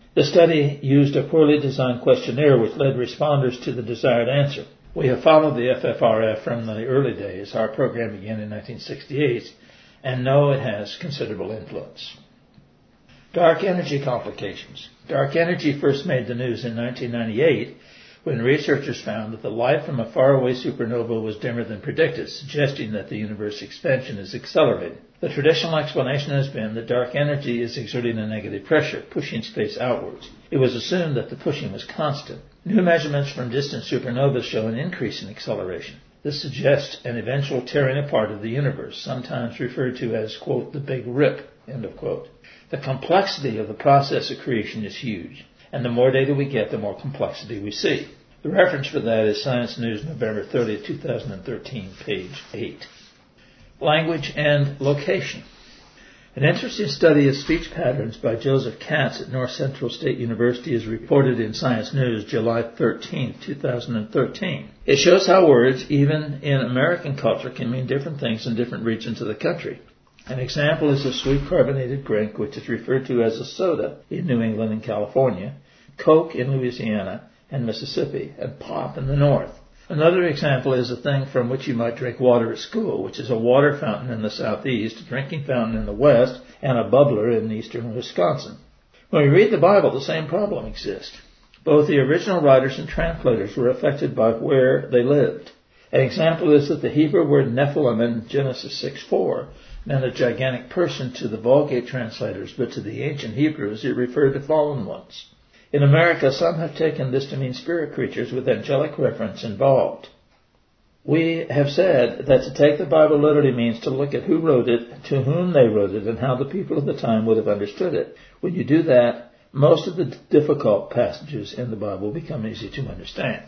The study used a poorly designed questionnaire which led responders to the desired answer. We have followed the FFRF from the early days. Our program began in 1968, and know it has considerable influence. Dark energy complications. Dark energy first made the news in 1998 when researchers found that the light from a faraway supernova was dimmer than predicted, suggesting that the universe expansion is accelerating. The traditional explanation has been that dark energy is exerting a negative pressure, pushing space outwards. It was assumed that the pushing was constant. New measurements from distant supernovas show an increase in acceleration. This suggests an eventual tearing apart of the universe, sometimes referred to as, quote, the Big Rip, end of quote. The complexity of the process of creation is huge, and the more data we get, the more complexity we see. The reference for that is Science News, November 30, 2013, page 8. Language and location. An interesting study of speech patterns by Joseph Katz at North Central State University is reported in Science News, July 13, 2013. It shows how words, even in American culture, can mean different things in different regions of the country. An example is a sweet carbonated drink, which is referred to as a soda in New England and California, Coke in Louisiana and Mississippi, and pop in the North. Another example is a thing from which you might drink water at school, which is a water fountain in the southeast, a drinking fountain in the west, and a bubbler in eastern Wisconsin. When we read the Bible, the same problem exists. Both the original writers and translators were affected by where they lived. An example is that the Hebrew word Nephilim in Genesis 6:4 meant a gigantic person to the Vulgate translators, but to the ancient Hebrews it referred to fallen ones. In America, some have taken this to mean spirit creatures with angelic reference involved. We have said that to take the Bible literally means to look at who wrote it, to whom they wrote it, and how the people of the time would have understood it. When you do that, most of the difficult passages in the Bible become easy to understand.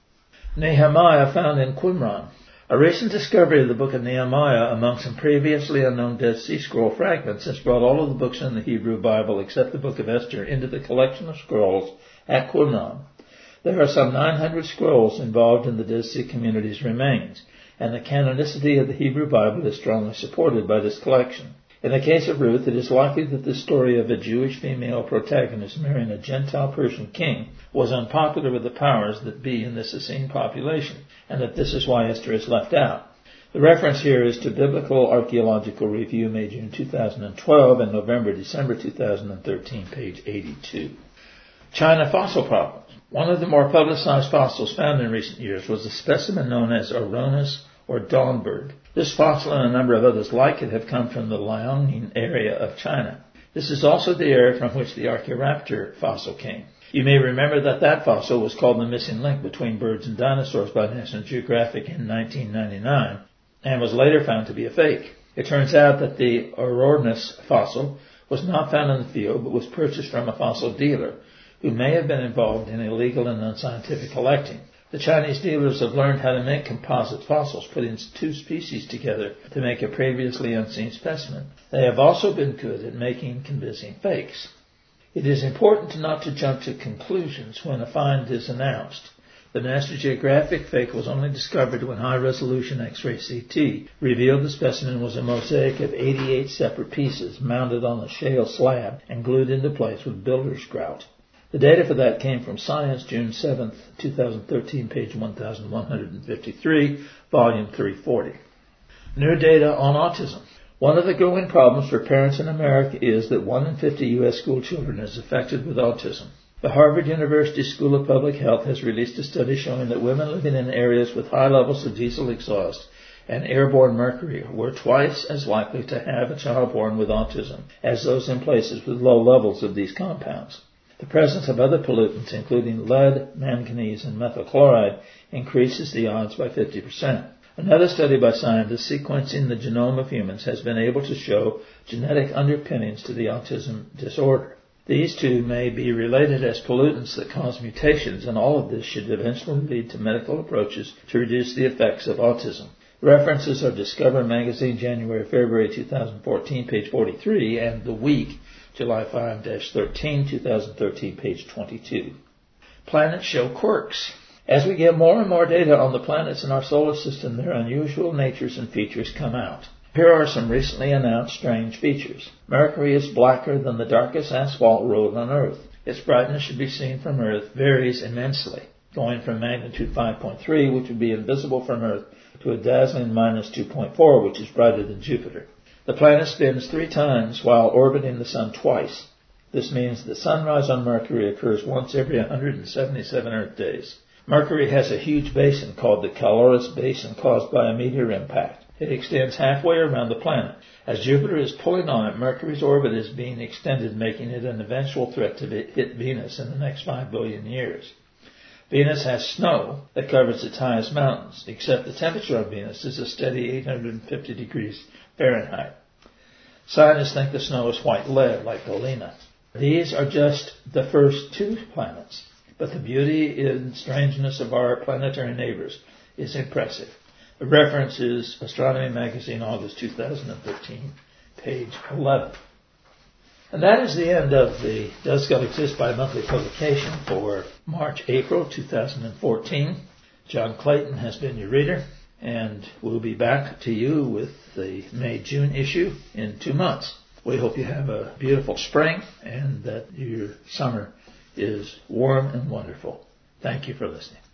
Nehemiah found in Qumran. A recent discovery of the book of Nehemiah among some previously unknown Dead Sea Scroll fragments has brought all of the books in the Hebrew Bible except the book of Esther into the collection of scrolls at Qumran. There are some 900 scrolls involved in the Dead Sea community's remains, and the canonicity of the Hebrew Bible is strongly supported by this collection. In the case of Ruth, it is likely that the story of a Jewish female protagonist marrying a Gentile Persian king was unpopular with the powers that be in this Essene population, and that this is why Esther is left out. The reference here is to Biblical Archaeological Review made June 2012 and November-December 2013, page 82. China fossil problems. One of the more publicized fossils found in recent years was a specimen known as Aronis or Dawnbird. This fossil and a number of others like it have come from the Liaoning area of China. This is also the area from which the Archaeoraptor fossil came. You may remember that fossil was called the missing link between birds and dinosaurs by National Geographic in 1999 and was later found to be a fake. It turns out that the Aronis fossil was not found in the field but was purchased from a fossil dealer who may have been involved in illegal and unscientific collecting. The Chinese dealers have learned how to make composite fossils, putting two species together to make a previously unseen specimen. They have also been good at making convincing fakes. It is important not to jump to conclusions when a find is announced. The National Geographic fake was only discovered when high-resolution X-ray CT revealed the specimen was a mosaic of 88 separate pieces mounted on a shale slab and glued into place with builder's grout. The data for that came from Science, June 7, 2013, page 1153, volume 340. New data on autism. One of the growing problems for parents in America is that 1 in 50 U.S. school children is affected with autism. The Harvard University School of Public Health has released a study showing that women living in areas with high levels of diesel exhaust and airborne mercury were twice as likely to have a child born with autism as those in places with low levels of these compounds. The presence of other pollutants, including lead, manganese, and methyl chloride, increases the odds by 50%. Another study by scientists sequencing the genome of humans has been able to show genetic underpinnings to the autism disorder. These two may be related as pollutants that cause mutations, and all of this should eventually lead to medical approaches to reduce the effects of autism. References are Discover Magazine, January-February 2014, page 43, and The Week, July 5-13, 2013, page 22. Planets show quirks. As we get more and more data on the planets in our solar system, their unusual natures and features come out. Here are some recently announced strange features. Mercury is blacker than the darkest asphalt road on Earth. Its brightness should be seen from Earth varies immensely, going from magnitude 5.3, which would be invisible from Earth, to a dazzling minus 2.4, which is brighter than Jupiter. The planet spins 3 times while orbiting the Sun twice. This means the sunrise on Mercury occurs once every 177 Earth days. Mercury has a huge basin called the Caloris Basin caused by a meteor impact. It extends halfway around the planet. As Jupiter is pulling on it, Mercury's orbit is being extended, making it an eventual threat to hit Venus in the next 5 billion years. Venus has snow that covers its highest mountains, except the temperature on Venus is a steady 850 degrees Fahrenheit. Scientists think the snow is white lead, like Galena. These are just the first 2 planets, but the beauty and strangeness of our planetary neighbors is impressive. The reference is Astronomy Magazine, August 2013, page 11. And that is the end of the Does God Exist bi-monthly publication for March-April 2014. John Clayton has been your reader, and we'll be back to you with the May-June issue in 2 months. We hope you have a beautiful spring and that your summer is warm and wonderful. Thank you for listening.